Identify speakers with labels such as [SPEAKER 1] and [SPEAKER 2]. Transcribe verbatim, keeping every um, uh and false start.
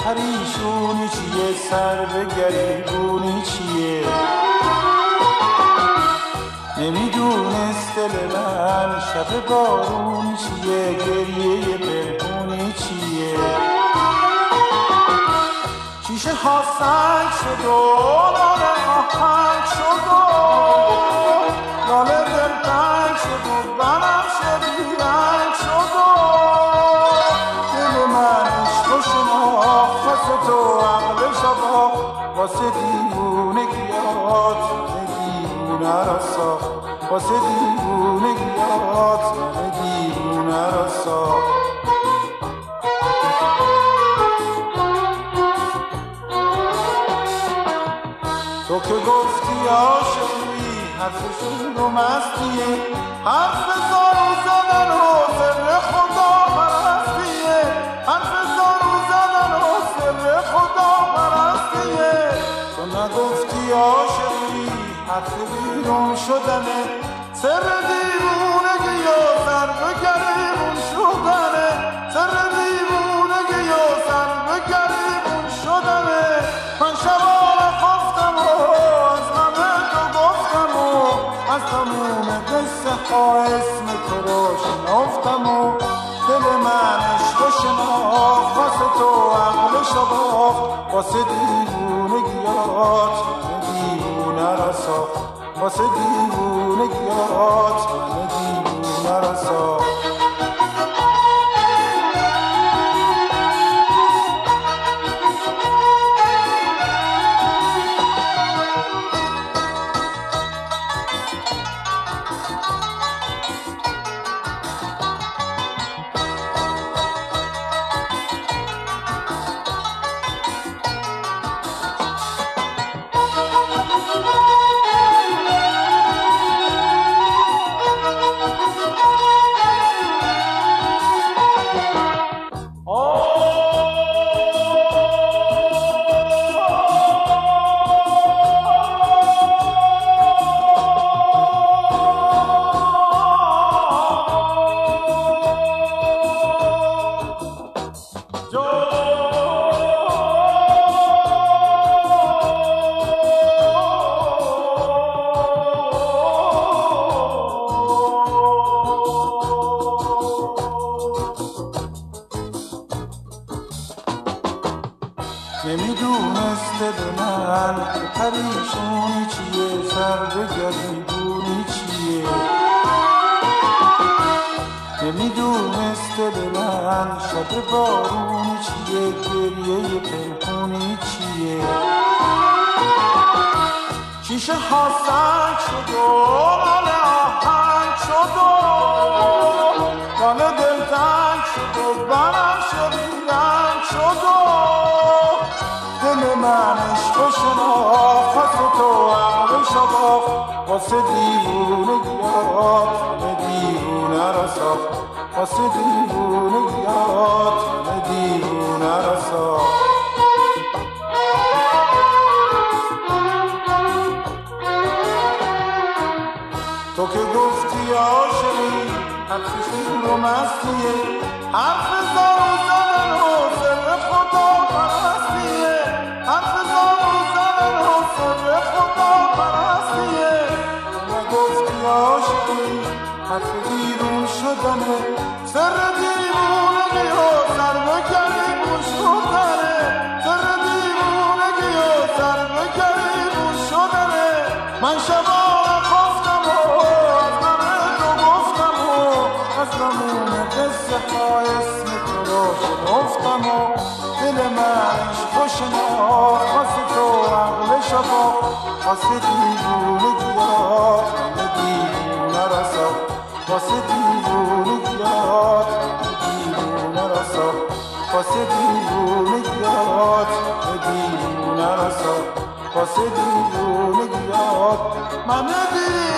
[SPEAKER 1] پریشونی چیه، سر به گریبونی چیه. نمیدونست دل من شب بارونی چیه، گریه پرهونی چیه. شیشه ها سنگ شد و لاله آهنگ شد و لاله دل تنگ شد و بنم شد بیرنگ شد و دل من عشق و شناخت واسه تو عقل شبا واسه دیوونگیات دیوونه را ساخت واسه دیوونگیات دیوونه را ساخت. تو که گفتی عاشقی حرفشون رو مستیه، حرف زارو زدن و سر خدا پرستیه، حرف زارو زدن و سر خدا پرستیه. تو نگفتی عاشقی حرف بیرون شدنه، سر دیوونگی و سر به گریبون شدنه، سر دیوونگی و سر به گریبون شدنه. من شبانه خفتم و از همه تو گفتم و از تموم قصه ها اسم تو رو شنفتم و دل من عشق و شناخت واسه تو عقل شباخت واسه دیوونگیات دیوونه را ساخت واسه دیوونگیات دیوونه را ساخت. نمیدونست دل من پریشونی چیه، سر به گریبونی چیه. نمیدونست دل من شب بارونی چیه، گریه پنهونی چیه. شیشه ها سنگ شد و لاله آهنگ شد و لاله دل تنگ شد و بنم شد بیرنگ شد و دل من عشق و شناخت واسه تو عقل شباخت واسه دیوونگیات دیوونه را ساخت واسه دیوونگیات دیوونه را ساخت. تو که گفتی عاشقی حرفشون رو مستیه، حرف زارو زدن و سر خدا پرستیه، حرف زارو زدن و سر خدا پرستیه. تو نگفتی عاشقی حرف بیرون شدنه، سر دیوونگی و سر به گریبون شدنه، سر دیوونگی و سر به گریبون شدنه. من شبانه خفتم و از همه تو گفتم و از تموم قصه ها اسم تو رو شنفتم و دل من عشق و شناخت واسه تو عقل شباخت واسه دیوونگیات دیوونه را ساخت واسه دیوونگیات دیوونه را ساخت واسه دیوونگیات دیوونه را ساخت واسه دیوونگیات من دیوونه